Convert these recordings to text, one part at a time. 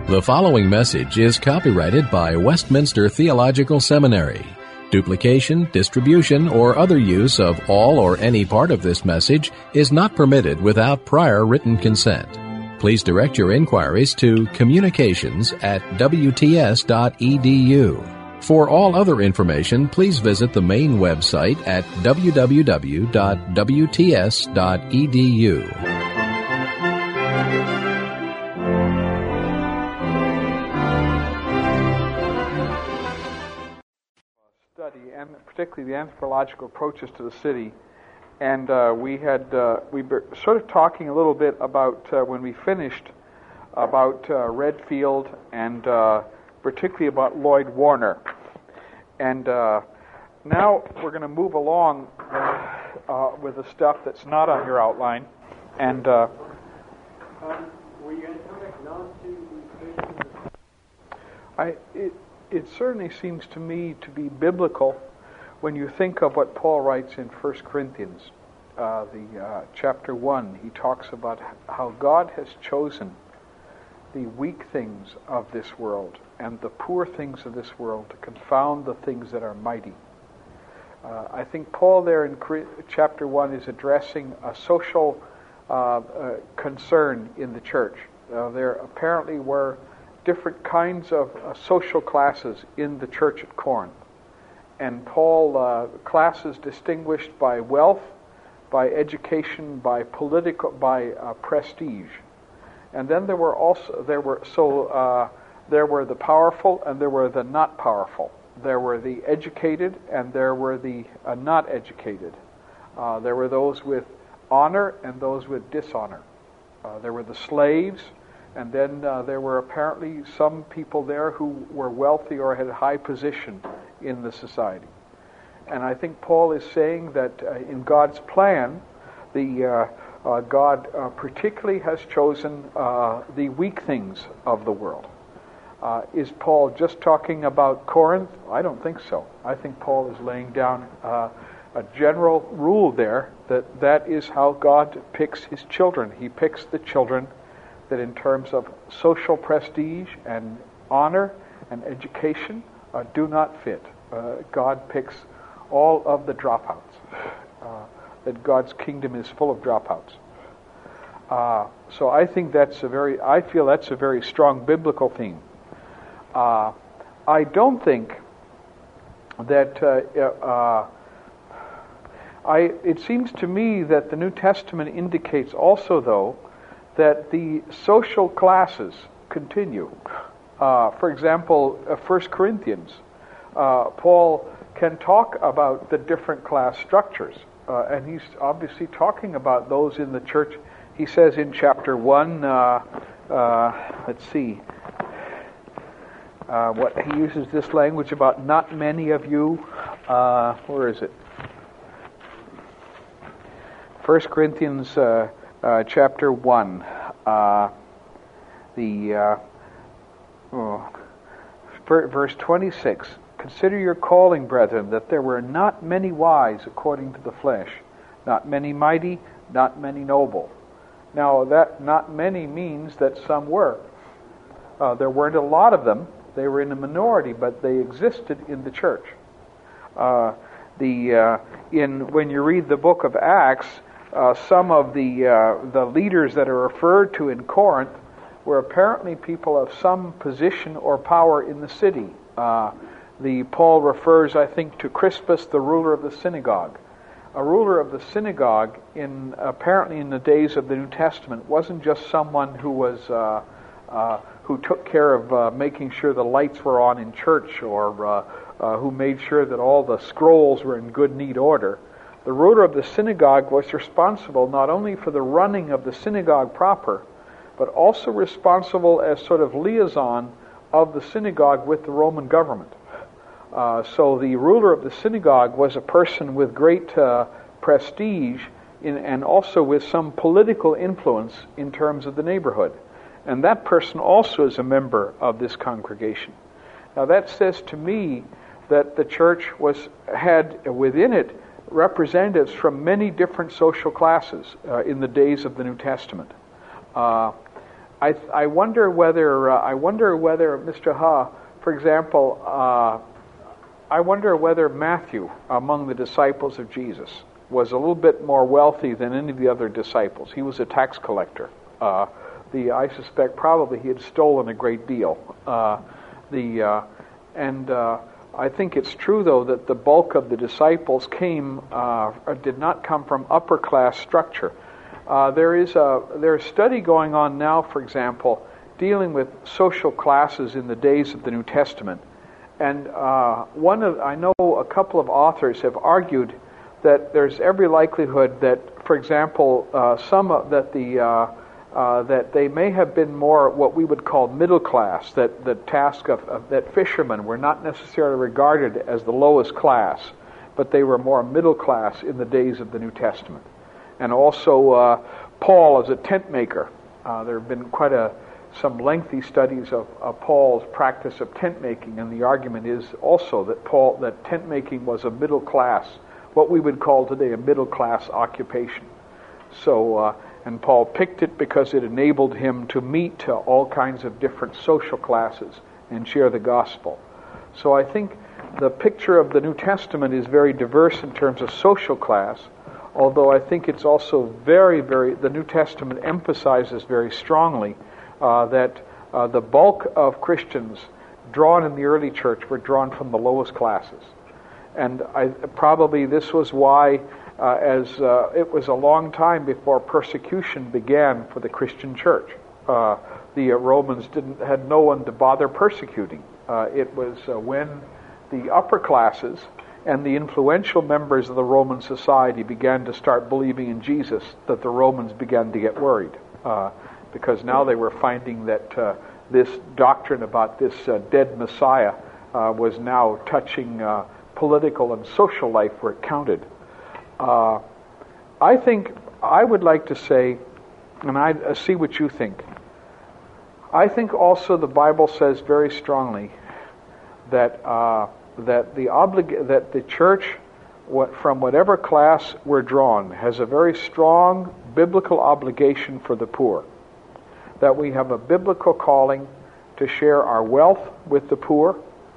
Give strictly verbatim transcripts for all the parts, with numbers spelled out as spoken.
The following message is copyrighted by Westminster Theological Seminary. Duplication, distribution, or other use of all or any part of this message is not permitted without prior written consent. Please direct your inquiries to communications at w t s dot e d u. For all other information, please visit the main website at w w w dot w t s dot e d u. Study, and particularly the anthropological approaches to the city. And uh, we had uh, we were sort of talking a little bit about uh, when we finished about uh, Redfield and uh, particularly about Lloyd Warner. And uh, now we're going to move along uh, with the stuff that's not on your outline. And uh, um, were you going to come back now to I it, it certainly seems to me to be biblical when you think of what Paul writes in First Corinthians, uh, the uh, chapter one. He talks about how God has chosen the weak things of this world and the poor things of this world to confound the things that are mighty. Uh, I think Paul there in chapter one is addressing a social uh, uh, concern in the church. Uh, there apparently were different kinds of uh, social classes in the church at Corinth. And Paul, uh, classes distinguished by wealth, by education, by political, by uh, prestige. And then there were also there were so uh, there were the powerful and there were the not powerful. There were the educated and there were the uh, not educated. Uh, there were those with honor and those with dishonor. Uh, there were the slaves, and then uh, there were apparently some people there who were wealthy or had a high position in the society. And I think Paul is saying that uh, in God's plan, the uh, Uh, God uh, particularly has chosen uh, the weak things of the world. Uh, is Paul just talking about Corinth? I don't think so. I think Paul is laying down uh, a general rule there that that is how God picks his children. He picks the children that in terms of social prestige and honor and education uh, do not fit. Uh, God picks all of the dropouts. Uh, that God's kingdom is full of dropouts. Uh, so I think that's a very, I feel that's a very strong biblical theme. Uh, I don't think that, uh, uh, I, it seems to me that the New Testament indicates also, though, that the social classes continue. Uh, for example, uh, First Corinthians, uh, Paul can talk about the different class structures. Uh, and he's obviously talking about those in the church. He says in chapter one, uh, uh, let's see, uh, what he uses this language about not many of you. Uh, where is it? First Corinthians uh, uh, chapter one, uh, the uh, oh, verse twenty-six. Consider your calling, brethren, that there were not many wise according to the flesh, not many mighty, not many noble. Now, that not many means that some were. Uh, there weren't a lot of them. They were in a minority, but they existed in the church. Uh, the uh, in when you read the book of Acts, uh, some of the uh, the leaders that are referred to in Corinth were apparently people of some position or power in the city. Uh, The Paul refers, I think, to Crispus, the ruler of the synagogue. A ruler of the synagogue, in apparently in the days of the New Testament, wasn't just someone who was uh, uh, who took care of uh, making sure the lights were on in church, or uh, uh, who made sure that all the scrolls were in good, neat order. The ruler of the synagogue was responsible not only for the running of the synagogue proper, but also responsible as sort of liaison of the synagogue with the Roman government. Uh, so the ruler of the synagogue was a person with great uh, prestige in, and also with some political influence in terms of the neighborhood. And that person also is a member of this congregation. Now that says to me that the church was had within it representatives from many different social classes uh, in the days of the New Testament. Uh, I I wonder whether uh, I wonder whether Mister Ha, for example, uh, I wonder whether Matthew, among the disciples of Jesus, was a little bit more wealthy than any of the other disciples. He was a tax collector. Uh, the I suspect probably he had stolen a great deal. Uh, the uh, and uh, I think it's true though that the bulk of the disciples came uh, did not come from upper class structure. Uh, there is a there's a study going on now, for example, dealing with social classes in the days of the New Testament, and uh, one of I know a couple of authors have argued that there's every likelihood that, for example, uh, some of, that the uh, uh, that they may have been more what we would call middle class. That the task of, of that fishermen were not necessarily regarded as the lowest class, but they were more middle class in the days of the New Testament. And also uh, Paul as a tent maker. Uh, there have been quite a some lengthy studies of, of Paul's practice of tent making, and the argument is also that Paul that tent making was a middle class, what we would call today a middle class occupation. So, uh, and Paul picked it because it enabled him to meet uh, all kinds of different social classes and share the gospel. So I think the picture of the New Testament is very diverse in terms of social class, although I think it's also very, very, the New Testament emphasizes very strongly uh, that uh, the bulk of Christians drawn in the early church were drawn from the lowest classes. And I, probably this was why, uh, as uh, it was a long time before persecution began for the Christian church. Uh, the uh, Romans didn't had no one to bother persecuting. Uh, it was uh, when the upper classes and the influential members of the Roman society began to start believing in Jesus that the Romans began to get worried, uh, because now they were finding that uh, this doctrine about this uh, dead Messiah uh, was now touching uh, political and social life where it counted. Uh, I think I would like to say, and I uh, see what you think, I think also the Bible says very strongly that uh, that the oblig- that the church, what, from whatever class we're drawn, has a very strong biblical obligation for the poor. That we have a biblical calling to share our wealth with the poor.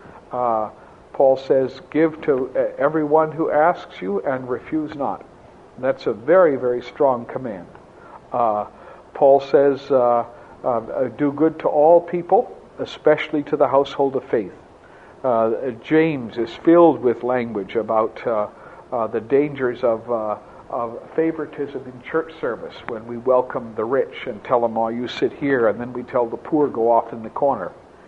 Uh, Paul says, give to everyone who asks you and refuse not. That's a very, very strong command. Uh, Paul says, uh, uh, do good to all people, especially to the household of faith. Uh, James is filled with language about uh, uh, the dangers of, uh, of favoritism in church service, when we welcome the rich and tell them, oh, you sit here, and then we tell the poor, go off in the corner.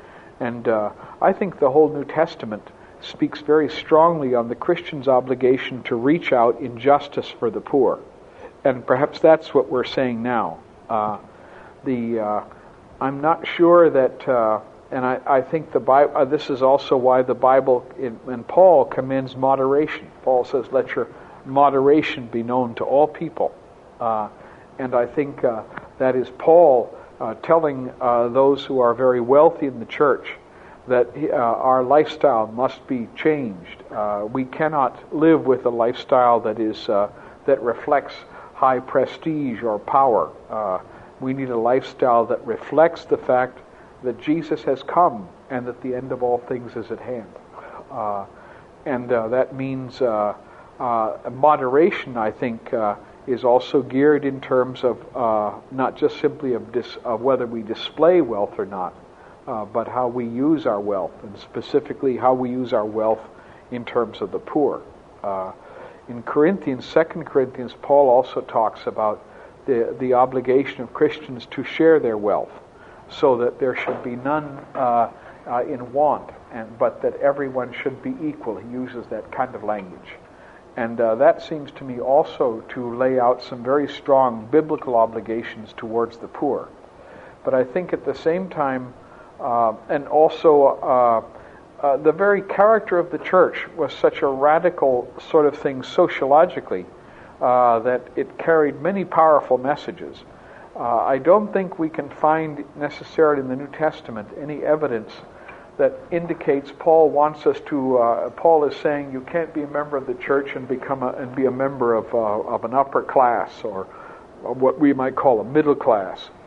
And uh, I think the whole New Testament speaks very strongly on the Christian's obligation to reach out in justice for the poor. And perhaps that's what we're saying now. Uh, the uh, I'm not sure that, uh, and I, I think the Bible, uh, this is also why the Bible, in, and Paul commends moderation. Paul says, let your moderation be known to all people. Uh, and I think uh, that is Paul uh, telling uh, those who are very wealthy in the church that uh, our lifestyle must be changed. Uh, we cannot live with a lifestyle that is uh, that reflects high prestige or power. Uh, we need a lifestyle that reflects the fact that Jesus has come and that the end of all things is at hand. Uh, and uh, that means uh, uh, moderation, I think, uh, is also geared in terms of uh, not just simply of, dis- of whether we display wealth or not, Uh, but how we use our wealth, and specifically how we use our wealth in terms of the poor. Uh, in Corinthians, Second Corinthians, Paul also talks about the the obligation of Christians to share their wealth, so that there should be none uh, uh, in want, and but that everyone should be equal. He uses that kind of language, and uh, that seems to me also to lay out some very strong biblical obligations towards the poor. But I think at the same time, Uh, and also, uh, uh, the very character of the church was such a radical sort of thing sociologically uh, that it carried many powerful messages. Uh, I don't think we can find necessarily in the New Testament any evidence that indicates Paul wants us to. Uh, Paul is saying you can't be a member of the church and become a, and be a member of uh, of an upper class or what we might call a middle class.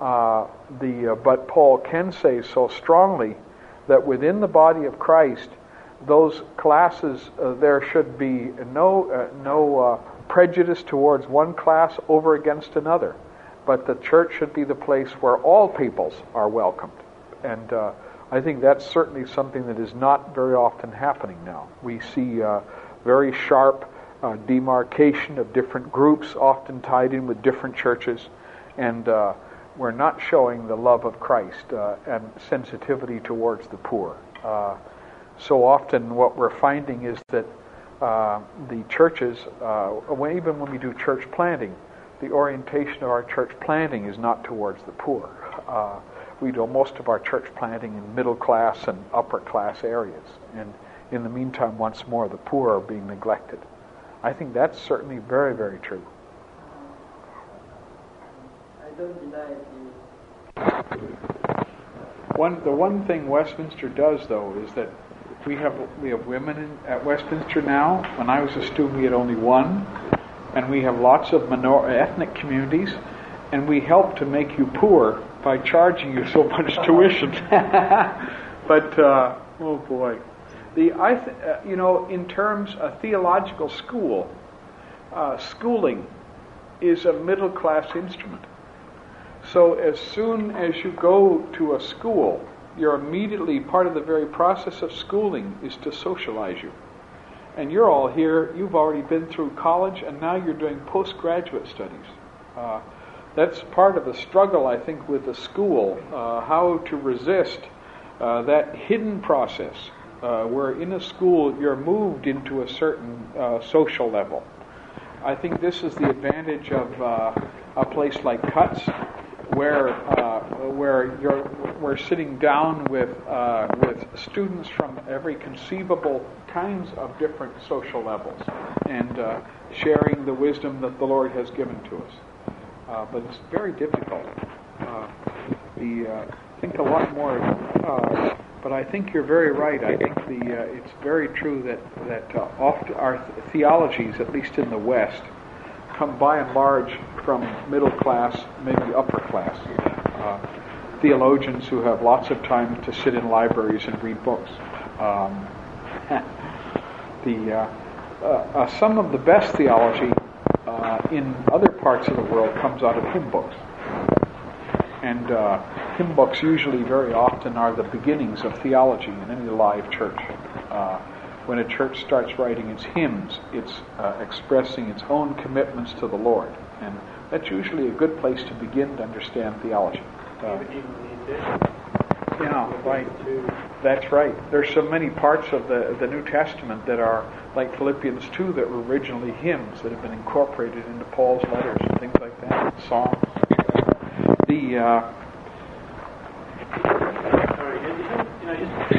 Uh, the uh, but Paul can say so strongly that within the body of Christ, those classes, uh, there should be no uh, no uh, prejudice towards one class over against another, but the church should be the place where all peoples are welcomed. And uh, I think that's certainly something that is not very often happening now. We see uh, very sharp uh, demarcation of different groups, often tied in with different churches, and uh, we're not showing the love of Christ uh, and sensitivity towards the poor. Uh, so often what we're finding is that uh, the churches, uh, when, even when we do church planting, the orientation of our church planting is not towards the poor. Uh, we do most of our church planting in middle class and upper class areas, and in the meantime, once more, the poor are being neglected. I think that's certainly very, very true. I don't deny it. One, the one thing Westminster does, though, is that we have we have women in, at Westminster now. When I was a student, we had only one, and we have lots of minor ethnic communities, and we help to make you poor by charging you so much tuition. But uh, oh boy, the I th- uh, you know in terms of theological school, uh, schooling is a middle class instrument. So as soon as you go to a school, you're immediately, part of the very process of schooling is to socialize you. And you're all here, you've already been through college, and now you're doing postgraduate studies. Uh, that's part of the struggle, I think, with the school, uh, how to resist uh, that hidden process, uh, where in a school you're moved into a certain uh, social level. I think this is the advantage of uh, a place like Cuts, where uh, where you're we're sitting down with uh, with students from every conceivable kinds of different social levels, and uh, sharing the wisdom that the Lord has given to us. Uh, but it's very difficult. Uh, the uh, I think a lot more. Uh, but I think you're very right. I think the uh, it's very true that that uh, often our th- theologies, at least in the West, come by and large from middle class, maybe upper class uh, theologians who have lots of time to sit in libraries and read books. Um, the uh, uh, uh, some of the best theology uh, in other parts of the world comes out of hymn books, and uh, hymn books usually very often are the beginnings of theology in any live church. Uh, When a church starts writing its hymns, it's uh, expressing its own commitments to the Lord. And that's usually a good place to begin to understand theology. Uh, yeah, right. That's right. There's so many parts of the, the New Testament that are, like Philippians two, that were originally hymns that have been incorporated into Paul's letters and things like that, Psalms. The... Uh, Sorry, you know, just...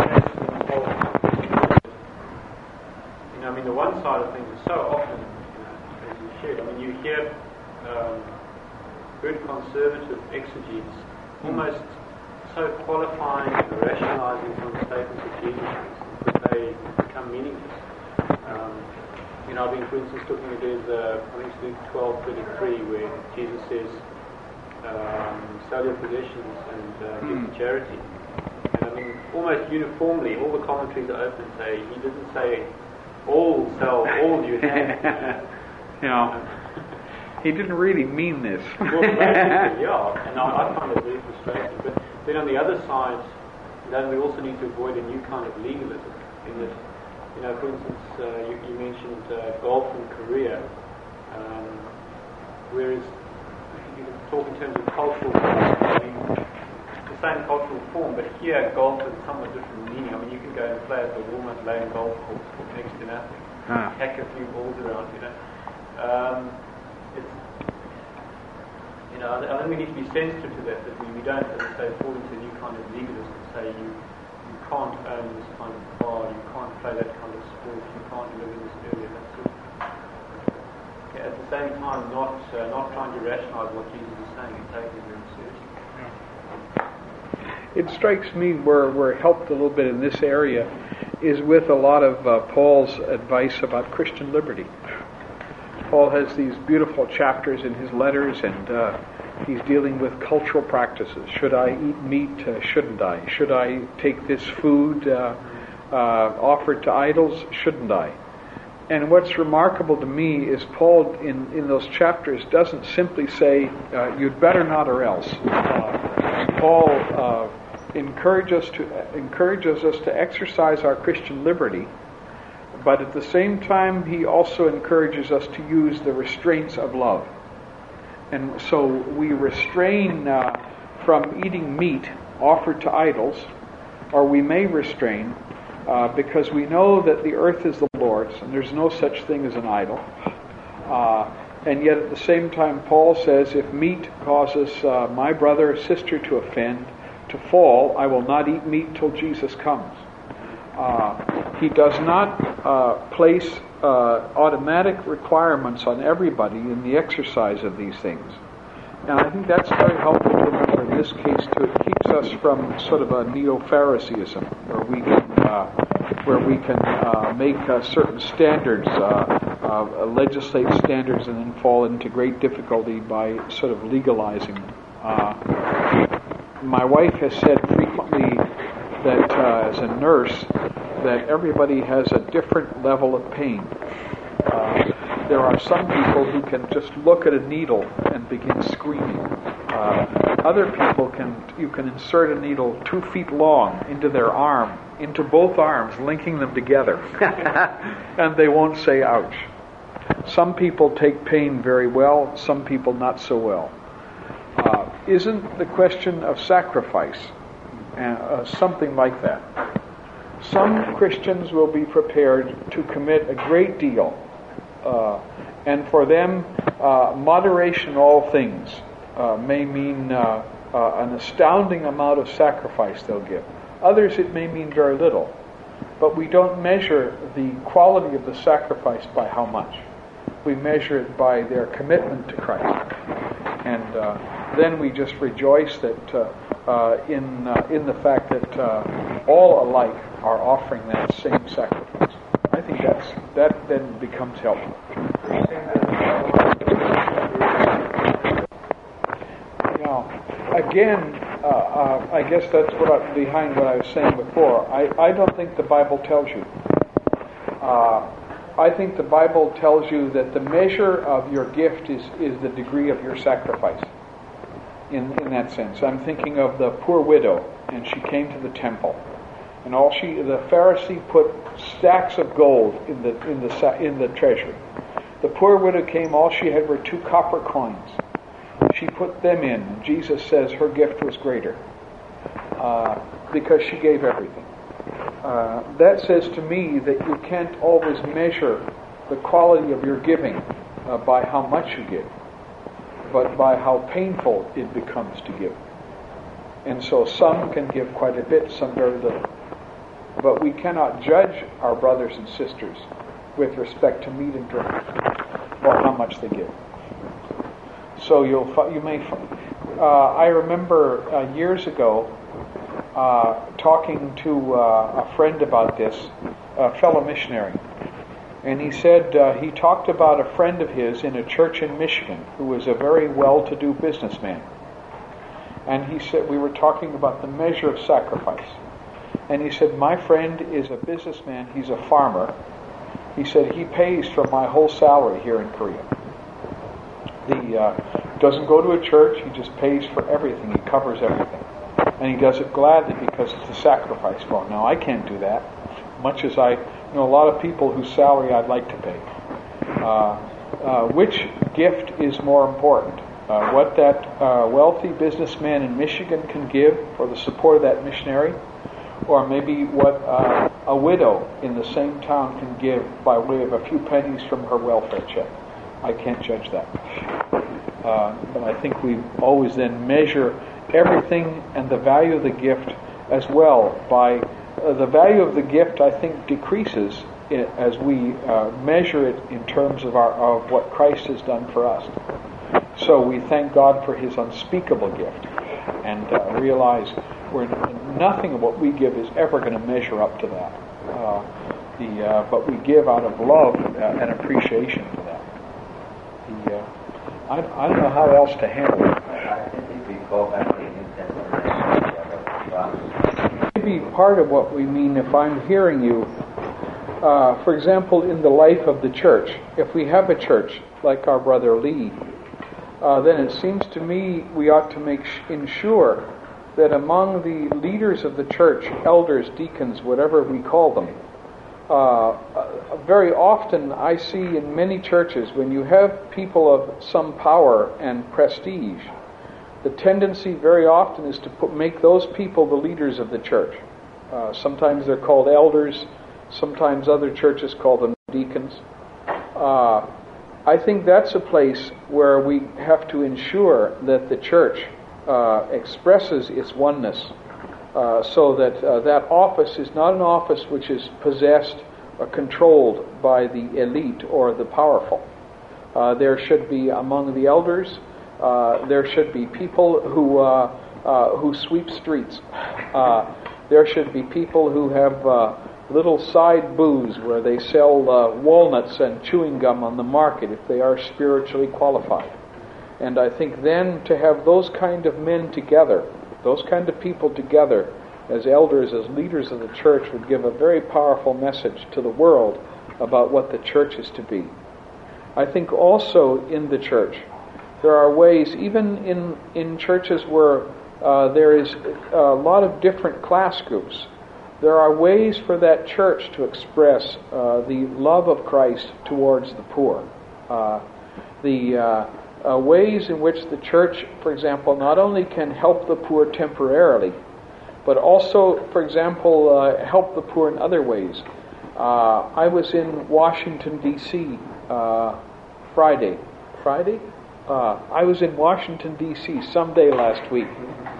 I mean, the one side of things is so often, you know, as you shared, I mean, you hear um, good conservative exegetes almost so qualifying and rationalizing some statements of Jesus that they become meaningless. Um, you know, I've been, for instance, looking at there's, uh, I think it's Luke twelve thirty-three, where Jesus says, um, sell your possessions and uh, give to charity. And I mean, almost uniformly, all the commentaries are open say, he doesn't say, all sell all you have. You know, he didn't really mean this. Well, yeah, and I, I find it very frustrating. But then on the other side, then we also need to avoid a new kind of legalism. In that, you know, for instance, uh, you, you mentioned uh, golf in Korea, um, whereas you can talk in terms of cultural form, I mean, the same cultural form, but here golf has somewhat different meaning. I mean, you can go and play at the Walnut Lane golf course for next to nothing, ah. hack a few balls around, you know. Um, it's, you know, I think we need to be sensitive to that, that we, we don't, as I say, fall into a new kind of legalism to say you, you can't own this kind of car, you can't play that kind of sport, you can't live in this area, that sort of yeah, at the same time, not uh, not trying to rationalize what Jesus is saying and taking it very seriously. It strikes me where we're helped a little bit in this area is with a lot of uh, Paul's advice about Christian liberty. Paul has these beautiful chapters in his letters, and uh, he's dealing with cultural practices. Should I eat meat? Uh, shouldn't I? Should I take this food uh, uh, offered to idols? Shouldn't I? And what's remarkable to me is Paul, in, in those chapters, doesn't simply say, uh, you'd better not or else. Uh, Paul uh, encourages, to, encourages us to exercise our Christian liberty, but at the same time, he also encourages us to use the restraints of love. And so we restrain uh, from eating meat offered to idols, or we may restrain uh, because we know that the earth is the Lord's and there's no such thing as an idol. Uh, and yet at the same time, Paul says, if meat causes uh, my brother or sister to offend, to fall, I will not eat meat till Jesus comes. Uh, he does not uh, place uh, automatic requirements on everybody in the exercise of these things. And I think that's very helpful to remember in this case too. It keeps us from sort of a neo-Phariseeism where we can, uh, where we can uh, make uh, certain standards, uh, uh, legislate standards, and then fall into great difficulty by sort of legalizing. Uh, my wife has said frequently that uh, as a nurse, that everybody has a different level of pain. Uh, there are some people who can just look at a needle and begin screaming. Uh, other people can, you can insert a needle two feet long into their arm, into both arms, linking them together, and they won't say ouch. Some people take pain very well, some people not so well. Uh, isn't the question of sacrifice uh, something like that? Some Christians will be prepared to commit a great deal, uh, and for them, uh, moderation in all things uh, may mean uh, uh, an astounding amount of sacrifice they'll give. Others, it may mean very little, but we don't measure the quality of the sacrifice by how much. We measure it by their commitment to Christ, and uh, then we just rejoice that uh, uh, in uh, in the fact that uh, all alike are offering that same sacrifice. I think that's that then becomes helpful. Now, again, uh, uh, I guess that's what I, behind what I was saying before. I, I don't think the Bible tells you. Uh, I think the Bible tells you that the measure of your gift is, is the degree of your sacrifice. In in that sense, I'm thinking of the poor widow, and she came to the temple. And all she, the Pharisee put stacks of gold in the in the in the treasury. The poor widow came; all she had were two copper coins. She put them in. And Jesus says her gift was greater uh, because she gave everything. Uh, that says to me that you can't always measure the quality of your giving uh, by how much you give, but by how painful it becomes to give. And so some can give quite a bit, some very little. But we cannot judge our brothers and sisters with respect to meat and drink or how much they give. So you'll you may. Uh, I remember uh, years ago uh, talking to uh, a friend about this, a fellow missionary, and he said uh, he talked about a friend of his in a church in Michigan who was a very well-to-do businessman, and he said we were talking about the measure of sacrifice. And he said, my friend is a businessman, he's a farmer. He said, he pays for my whole salary here in Korea. He uh, doesn't go to a church, he just pays for everything, he covers everything. And he does it gladly because it's a sacrifice for him. Now, I can't do that, much as I know a lot of people whose salary I'd like to pay. Uh, uh, which gift is more important? Uh, what that uh, wealthy businessman in Michigan can give for the support of that missionary? Or maybe what uh, a widow in the same town can give by way of a few pennies from her welfare check. I can't judge that. Uh, but I think we always then measure everything and the value of the gift as well by uh, the value of the gift, I think, decreases it as we uh, measure it in terms of our of what Christ has done for us. So we thank God for His unspeakable gift and uh, realize we're nothing of what we give is ever going to measure up to that. Uh, the uh, but we give out of love uh, and appreciation for that. Yeah. I, I don't know how else to handle it. I think we go back to the New Testament. Maybe part of what we mean, if I'm hearing you, uh, for example, in the life of the church, if we have a church like our brother Lee, uh, then it seems to me we ought to make sh- ensure that among the leaders of the church, elders, deacons, whatever we call them, uh, very often I see in many churches, when you have people of some power and prestige, the tendency very often is to put, make those people the leaders of the church. Uh, sometimes they're called elders, sometimes other churches call them deacons. Uh, I think that's a place where we have to ensure that the church uh, expresses its oneness, uh, so that uh, that office is not an office which is possessed or controlled by the elite or the powerful. Uh, there should be among the elders, uh, there should be people who uh, uh, who sweep streets. Uh, there should be people who have uh, little side booths where they sell uh, walnuts and chewing gum on the market if they are spiritually qualified. And I think then to have those kind of men together, those kind of people together as elders, as leaders of the church, would give a very powerful message to the world about what the church is to be. I think also in the church, there are ways, even in, in churches where uh, there is a lot of different class groups, there are ways for that church to express uh, the love of Christ towards the poor. Uh, the uh, uh, ways in which the church, for example, not only can help the poor temporarily, but also, for example, uh, help the poor in other ways. Uh, I was in Washington, D C uh, Friday. Friday? Uh, I was in Washington, D C someday last week.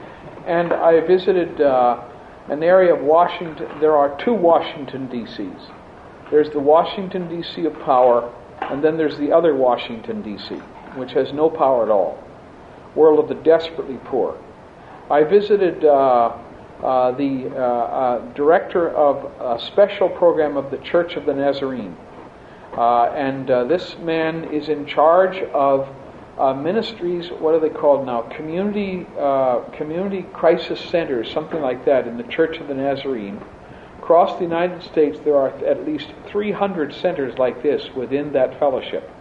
And I visited uh, an area of Washington. There are two Washington, D Cs. There's the Washington, D C of power, and then there's the other Washington, D C, which has no power at all. World of the desperately poor. I visited uh, uh, the uh, uh, director of a special program of the Church of the Nazarene. Uh, and uh, this man is in charge of uh, ministries, what are they called now? Community uh, community crisis centers, something like that, in the Church of the Nazarene. Across the United States, there are at least three hundred centers like this within that fellowship.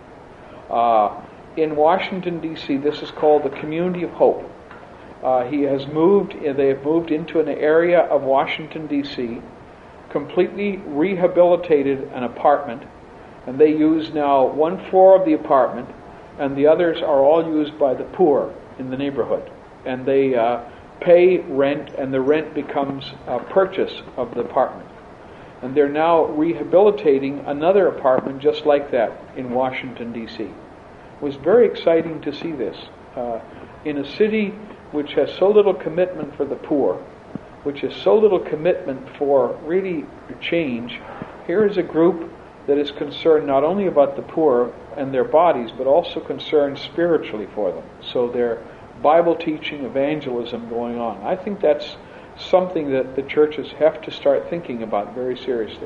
Uh, in Washington, D C, this is called the Community of Hope. Uh, he has moved, they have moved into an area of Washington, D C, completely rehabilitated an apartment, and they use now one floor of the apartment, and the others are all used by the poor in the neighborhood. And they uh, pay rent, and the rent becomes a purchase of the apartment. And they're now rehabilitating another apartment just like that in Washington, D C. It was very exciting to see this. Uh, in a city which has so little commitment for the poor, which has so little commitment for really change, here is a group that is concerned not only about the poor and their bodies, but also concerned spiritually for them. So their Bible teaching, evangelism going on. I think that's something that the churches have to start thinking about very seriously.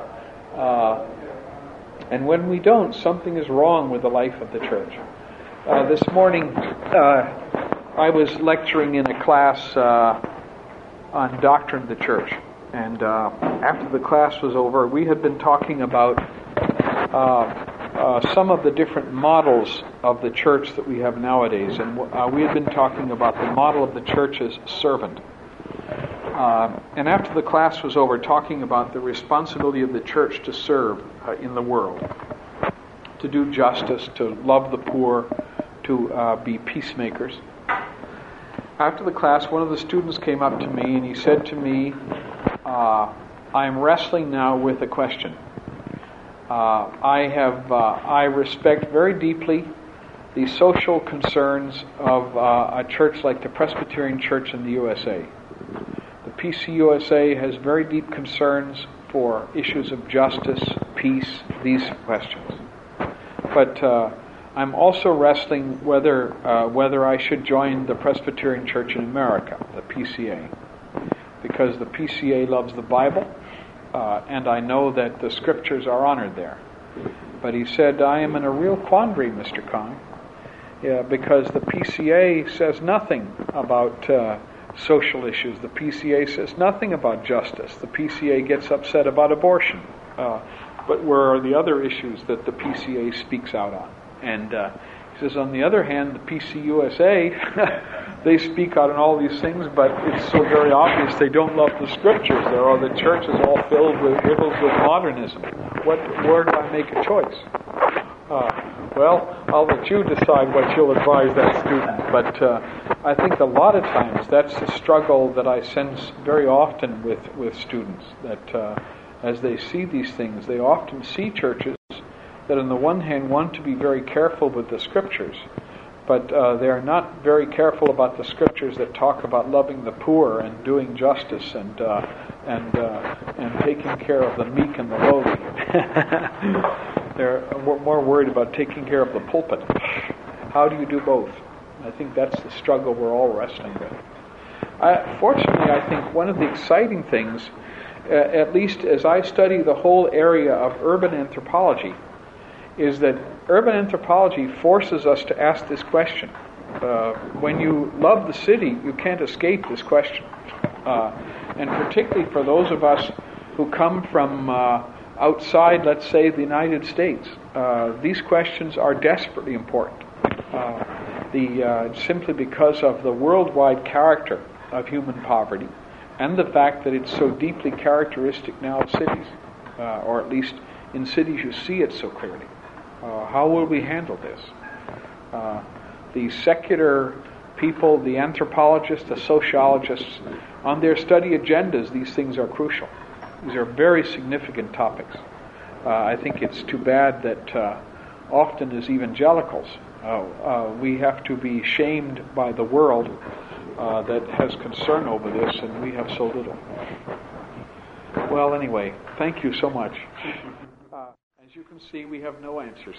Uh, and when we don't, something is wrong with the life of the church. Uh, this morning, uh, I was lecturing in a class uh, on doctrine of the church. And uh, after the class was over, we had been talking about uh, uh, some of the different models of the church that we have nowadays. And uh, we had been talking about the model of the church as servant. Uh, and after the class was over, talking about the responsibility of the church to serve uh, in the world, to do justice, to love the poor, to uh, be peacemakers. After the class, one of the students came up to me and he said to me, uh, I am wrestling now with a question. Uh, I have, uh, I respect very deeply the social concerns of uh, a church like the Presbyterian Church in the U S A. The P C U S A has very deep concerns for issues of justice, peace, these questions. But uh, I'm also wrestling whether uh, whether I should join the Presbyterian Church in America, the P C A, because the P C A loves the Bible, uh, and I know that the Scriptures are honored there. but he said, I am in a real quandary, Mister Kong, yeah, because the P C A says nothing about uh, social issues. The P C A says nothing about justice. The P C A gets upset about abortion. Uh, but where are the other issues that the P C A speaks out on? And uh, he says, on the other hand, the P C U S A, they speak out on all these things, but it's so very obvious they don't love the scriptures. There are the churches all filled with riddles with modernism. What, where do I make a choice? Uh, well, I'll let you decide what you'll advise that student. But uh, I think a lot of times that's the struggle that I sense very often with, with students, that uh, as they see these things, they often see churches that on the one hand want to be very careful with the scriptures, but uh, they're not very careful about the scriptures that talk about loving the poor and doing justice and uh, and uh, and taking care of the meek and the lowly. They're more worried about taking care of the pulpit. How do you do both? I think that's the struggle we're all wrestling with. I, fortunately, I think one of the exciting things, uh, at least as I study the whole area of urban anthropology, is that urban anthropology forces us to ask this question. Uh, when you love the city, you can't escape this question. Uh, and particularly for those of us who come from uh, outside, let's say, the United States, uh, these questions are desperately important. Uh, the uh, simply because of the worldwide character of human poverty and the fact that it's so deeply characteristic now of cities, uh, or at least in cities you see it so clearly. Uh, how will we handle this? Uh, the secular people, the anthropologists, the sociologists, on their study agendas, these things are crucial. These are very significant topics. Uh, I think it's too bad that uh, often as evangelicals, uh, uh, we have to be shamed by the world uh, that has concern over this, and we have so little. Well, anyway, thank you so much. Uh, as you can see, we have no answers.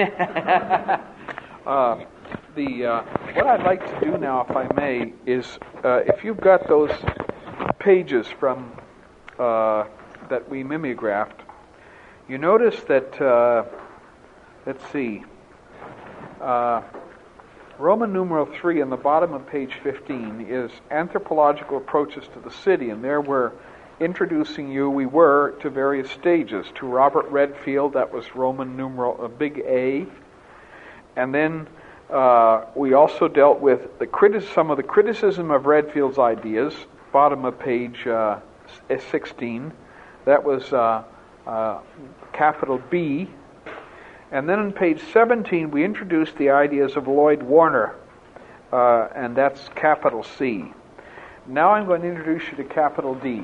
uh, the uh, what I'd like to do now, if I may, is uh, if you've got those pages from uh, that we mimeographed, you notice that, uh, let's see, uh, Roman numeral three on the bottom of page fifteen is anthropological approaches to the city, and there we're introducing you, we were, to various stages. To Robert Redfield, that was Roman numeral a big A, and then uh, we also dealt with the criti- some of the criticism of Redfield's ideas, bottom of page uh, sixteen. That was uh, uh, capital B. And then on page seventeen, we introduced the ideas of Lloyd Warner, uh, and that's capital C. Now I'm going to introduce you to capital D.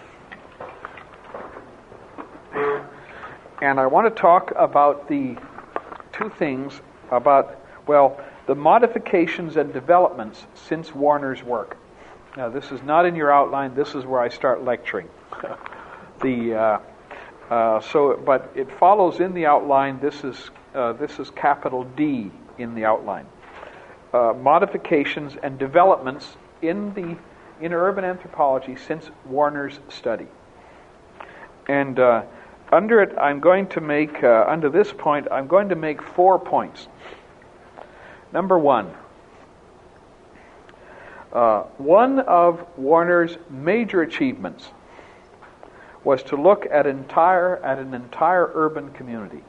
And I want to talk about the two things about, well, the modifications and developments since Warner's work. Now, this is not in your outline. This is where I start lecturing. the uh, uh, so, but it follows in the outline. This is uh, this is capital D in the outline. Uh, modifications and developments in the in urban anthropology since Warner's study. And uh, under it, I'm going to make uh, under this point, I'm going to make four points. Number one. Uh, one of Warner's major achievements was to look at entire at an entire urban community,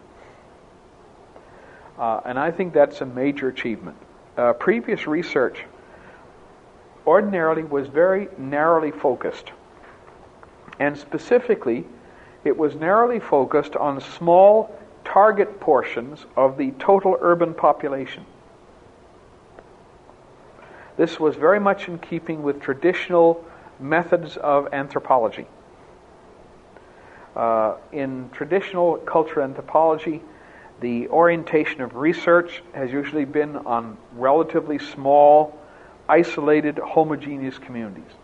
uh, and I think that's a major achievement. Uh, previous research ordinarily was very narrowly focused, and specifically, it was narrowly focused on small target portions of the total urban population. This was very much in keeping with traditional methods of anthropology. Uh, in traditional cultural anthropology, the orientation of research has usually been on relatively small, isolated, homogeneous communities.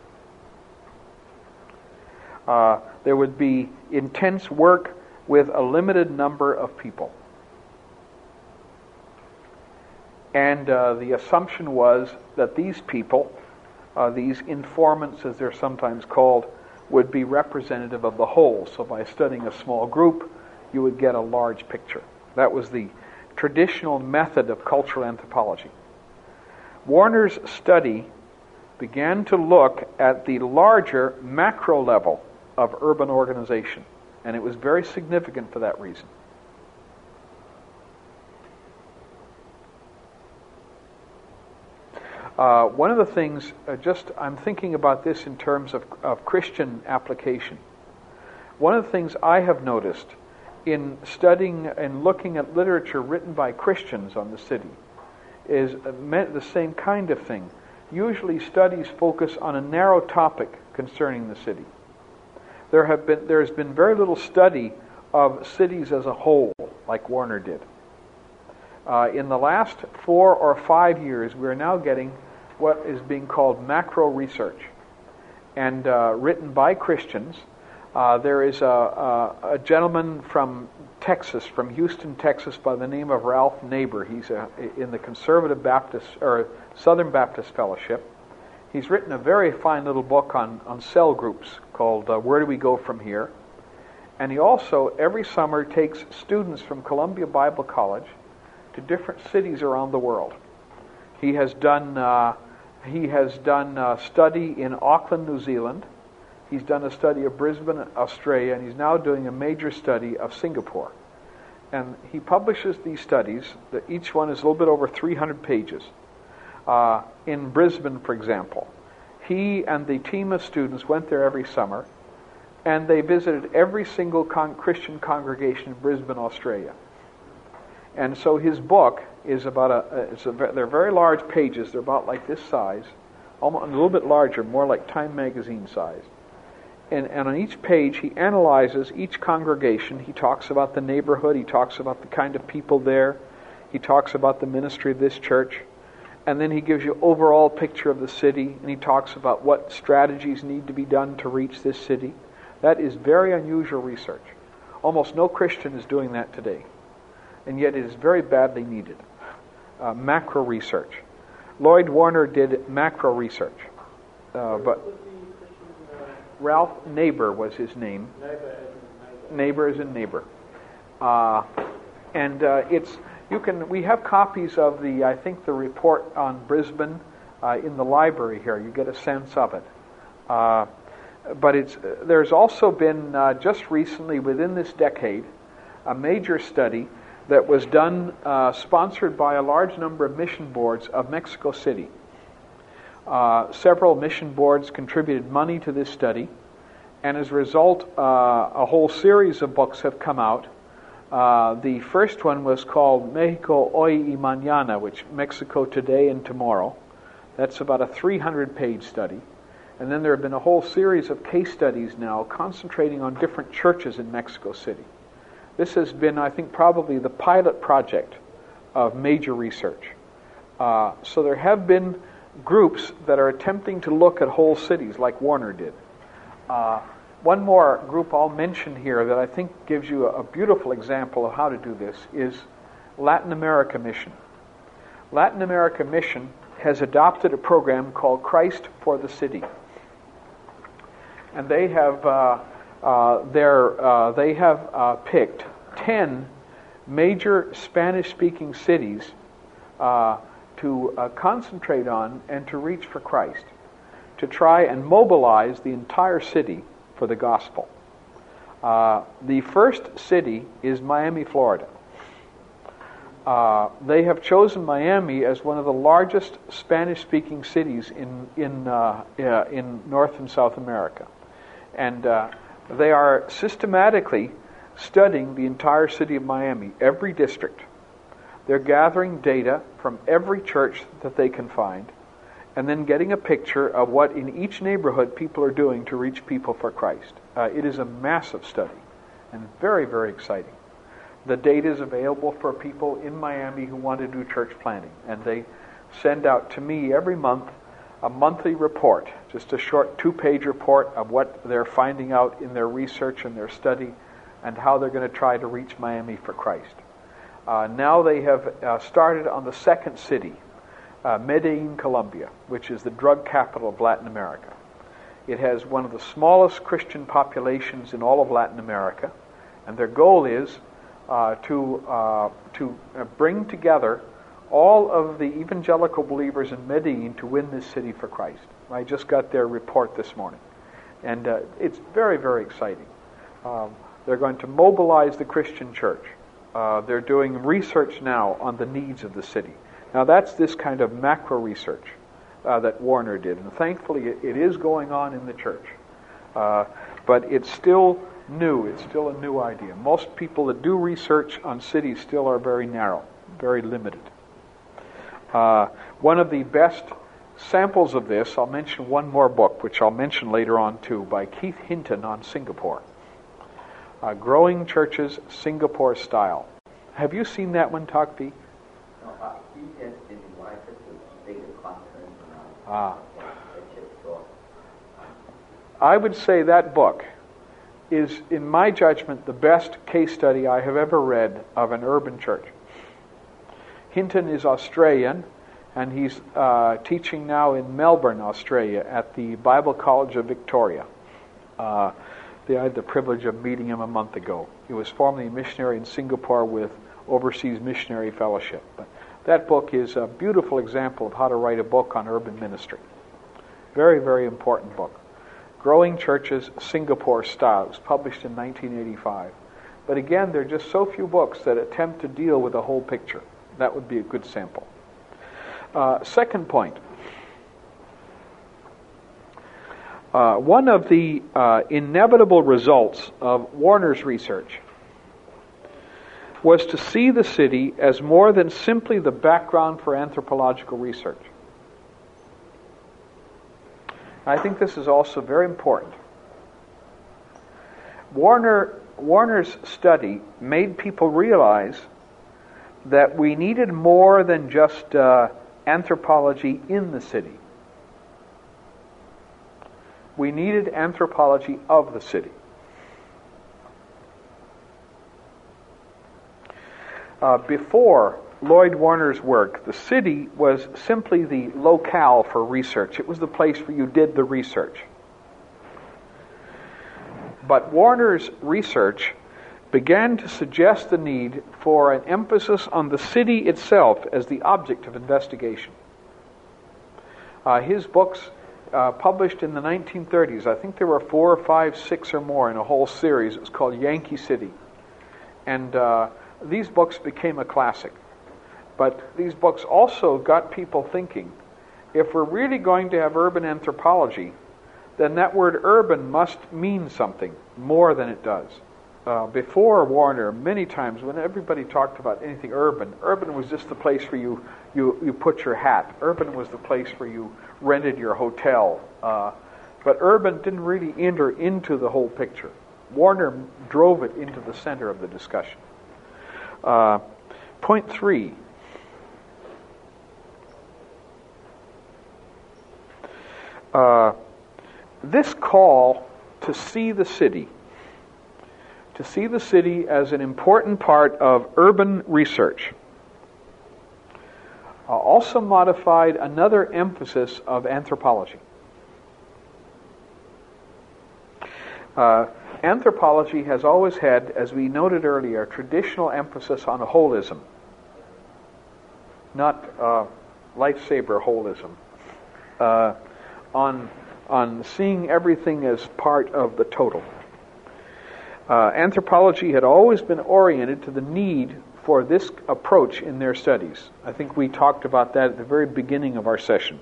Uh, there would be intense work with a limited number of people. And uh, the assumption was that these people, uh, these informants as they're sometimes called, would be representative of the whole. So by studying a small group, you would get a large picture. That was the traditional method of cultural anthropology. Warner's study began to look at the larger macro level of urban organization, and it was very significant for that reason. Uh, one of the things, uh, just I'm thinking about this in terms of, of Christian application. One of the things I have noticed in studying and looking at literature written by Christians on the city is the same kind of thing. Usually studies focus on a narrow topic concerning the city. There have been there has been very little study of cities as a whole, like Warner did. Uh, in the last four or five years, we are now getting what is being called macro research, and uh, written by Christians. Uh, there is a, a, a gentleman from Texas, from Houston, Texas, by the name of Ralph Neighbor. He's a, in the Conservative Baptist or Southern Baptist Fellowship. He's written a very fine little book on, on cell groups called uh, Where Do We Go From Here? And he also, every summer, takes students from Columbia Bible College to different cities around the world. He has done uh, he has done a study in Auckland, New Zealand. He's done a study of Brisbane, Australia, and he's now doing a major study of Singapore. And he publishes these studies, that each one is a little bit over three hundred pages. Uh, in Brisbane, for example, he and the team of students went there every summer, and they visited every single con- Christian congregation in Brisbane, Australia. And so his book is about a, it's a they're very large pages, they're about like this size, almost a little bit larger, more like Time magazine size. And, and on each page he analyzes each congregation. He talks about the neighborhood, he talks about the kind of people there, he talks about the ministry of this church, and then he gives you an overall picture of the city, and he talks about what strategies need to be done to reach this city. That is very unusual research. Almost no Christian is doing that today. And yet it is very badly needed. Uh, macro research. Lloyd Warner did macro research. Uh, but Ralph Neighbor was his name. Neighbor is in neighbor. Uh, and uh, it's you can we have copies of the I think the report on Brisbane uh, in the library here. You get a sense of it. Uh, but it's there's also been uh, just recently within this decade a major study that was done, uh, sponsored by a large number of mission boards of Mexico City. Uh, several mission boards contributed money to this study, and as a result, uh, a whole series of books have come out. Uh, the first one was called Mexico Hoy y Mañana, which Mexico Today and Tomorrow. That's about a three hundred page study. And then there have been a whole series of case studies now concentrating on different churches in Mexico City. This has been, I think, probably the pilot project of major research. Uh, so there have been groups that are attempting to look at whole cities like Warner did. Uh, one more group I'll mention here that I think gives you a, a beautiful example of how to do this is Latin America Mission. Latin America Mission has adopted a program called Christ for the City. And they have... Uh, Uh, uh, they have uh, picked ten major Spanish-speaking cities uh, to uh, concentrate on and to reach for Christ, to try and mobilize the entire city for the gospel. Uh, the first city is Miami, Florida. Uh, they have chosen Miami as one of the largest Spanish-speaking cities in in uh, uh, in North and South America, and uh, they are systematically studying the entire city of Miami, every district. They're gathering data from every church that they can find, and then getting a picture of what in each neighborhood people are doing to reach people for Christ. Uh, it is a massive study, and very, very exciting. The data is available for people in Miami who want to do church planting, and they send out to me every month a monthly report, just a short two-page report of what they're finding out in their research and their study and how they're going to try to reach Miami for Christ. Uh, now they have uh, started on the second city, uh, Medellin, Colombia, which is the drug capital of Latin America. It has one of the smallest Christian populations in all of Latin America, and their goal is uh, to uh, to uh, bring together all of the evangelical believers in Medellin to win this city for Christ. I just got their report this morning, and uh, it's very, very exciting. Um, they're going to mobilize the Christian church. Uh, they're doing research now on the needs of the city. Now that's this kind of macro research uh, that Warner did, and thankfully it, it is going on in the church. Uh, but it's still new. It's still a new idea. Most people that do research on cities still are very narrow, very limited. Uh, one of the best samples of this, I'll mention one more book, which I'll mention later on too, by Keith Hinton on Singapore. Uh, Growing Churches, Singapore Style. Have you seen that one, Takpi? No, uh, he has been invited to speak at a conference on Ah. the church talk. I would say that book is, in my judgment, the best case study I have ever read of an urban church. Hinton is Australian, and he's uh, teaching now in Melbourne, Australia, at the Bible College of Victoria. Uh, I had the privilege of meeting him a month ago. He was formerly a missionary in Singapore with Overseas Missionary Fellowship. But that book is a beautiful example of how to write a book on urban ministry. Very, very important book. Growing Churches, Singapore Style. It was published in nineteen eighty-five. But again, there are just so few books that attempt to deal with the whole picture. That would be a good sample. Uh, second point. Uh, one of the uh, inevitable results of Warner's research was to see the city as more than simply the background for anthropological research. I think this is also very important. Warner, Warner's study made people realize that we needed more than just uh, anthropology in the city. We needed anthropology of the city. Uh, before Lloyd Warner's work, the city was simply the locale for research. It was the place where you did the research. But Warner's research began to suggest the need for an emphasis on the city itself as the object of investigation. Uh, his books Uh, published in the nineteen thirties. I think there were four or five, six or more in a whole series. It was called Yankee City. And uh, these books became a classic. But these books also got people thinking, if we're really going to have urban anthropology, then that word urban must mean something more than it does. Uh, before Warner, many times when everybody talked about anything urban, urban was just the place where you, you, you put your hat. Urban was the place where you rented your hotel. Uh, but urban didn't really enter into the whole picture. Warner drove it into the center of the discussion. Uh, point three. Uh, this call to see the city to see the city as an important part of urban research uh, also modified another emphasis of anthropology. Uh, anthropology has always had, as we noted earlier, a traditional emphasis on holism, not uh, lifesaver holism, uh, on, on seeing everything as part of the total. Uh, anthropology had always been oriented to the need for this approach in their studies. I think we talked about that at the very beginning of our sessions.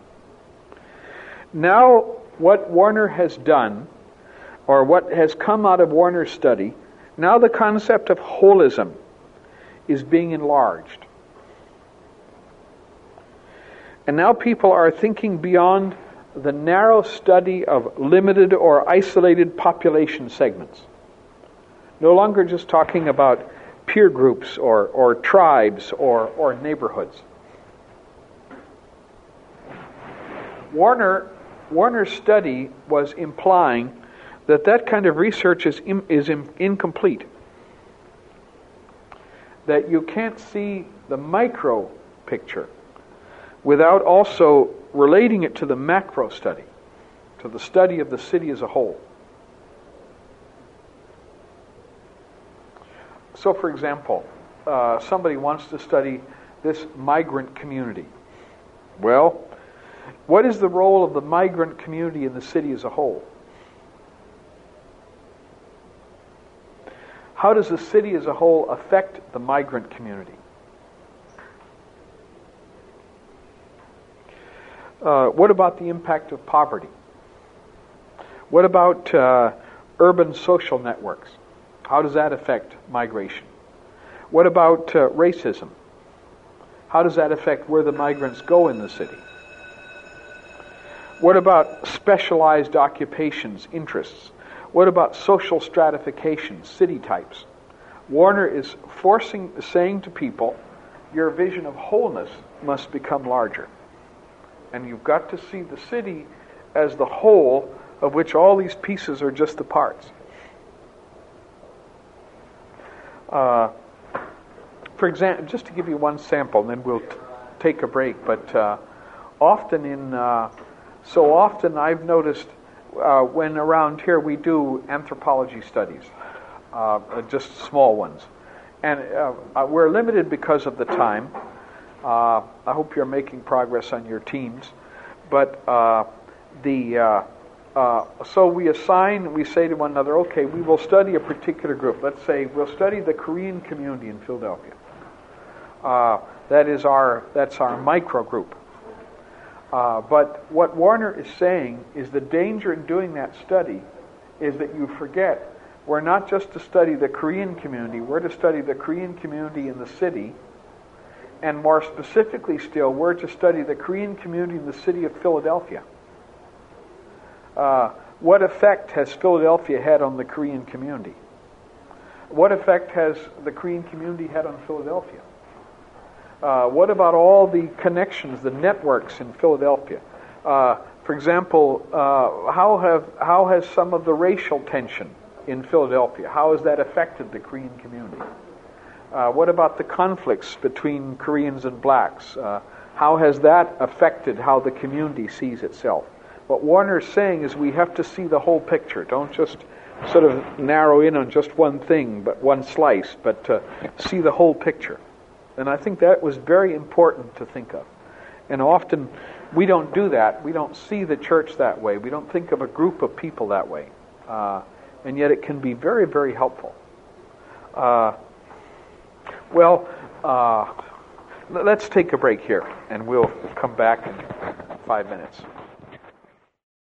Now, what Warner has done, or what has come out of Warner's study, now the concept of holism is being enlarged. And now people are thinking beyond the narrow study of limited or isolated population segments. No longer just talking about peer groups or, or tribes or, or neighborhoods. Warner, Warner's study was implying that that kind of research is, in, is in, incomplete. That you can't see the micro picture without also relating it to the macro study, to the study of the city as a whole. so, for example, uh, somebody wants to study this migrant community. Well, what is the role of the migrant community in the city as a whole? How does the city as a whole affect the migrant community? Uh, what about the impact of poverty? What about uh, urban social networks? How does that affect migration? What about uh, racism? How does that affect where the migrants go in the city? What about specialized occupations, interests? What about social stratification, city types? Warner is forcing, saying to people, your vision of wholeness must become larger. And you've got to see the city as the whole, of which all these pieces are just the parts. Uh, for example, just to give you one sample, and then we'll t- take a break, but uh, often in, uh, so often I've noticed uh, when around here we do anthropology studies, uh, just small ones. And uh, uh, we're limited because of the time. Uh, I hope you're making progress on your teams. But uh, the uh, uh, so we assign, we say to one another, okay, we will study a particular group. Let's say we'll study the Korean community in Philadelphia. Uh, that is our that's our micro group. Uh, but what Warner is saying is the danger in doing that study is that you forget we're not just to study the Korean community, we're to study the Korean community in the city. And more specifically still, we're to study the Korean community in the city of Philadelphia. Uh, what effect has Philadelphia had on the Korean community? What effect has the Korean community had on Philadelphia? Uh, what about all the connections, the networks in Philadelphia? Uh, for example, uh, how have how has some of the racial tension in Philadelphia, how has that affected the Korean community? Uh, what about the conflicts between Koreans and blacks? Uh, how has that affected how the community sees itself? What Warner is saying is we have to see the whole picture. Don't just sort of narrow in on just one thing, but one slice, but uh, see the whole picture. And I think that was very important to think of. And often we don't do that. We don't see the church that way. We don't think of a group of people that way. Uh, and yet it can be very, very helpful. Uh, Well, uh, let's take a break here, and we'll come back in five minutes.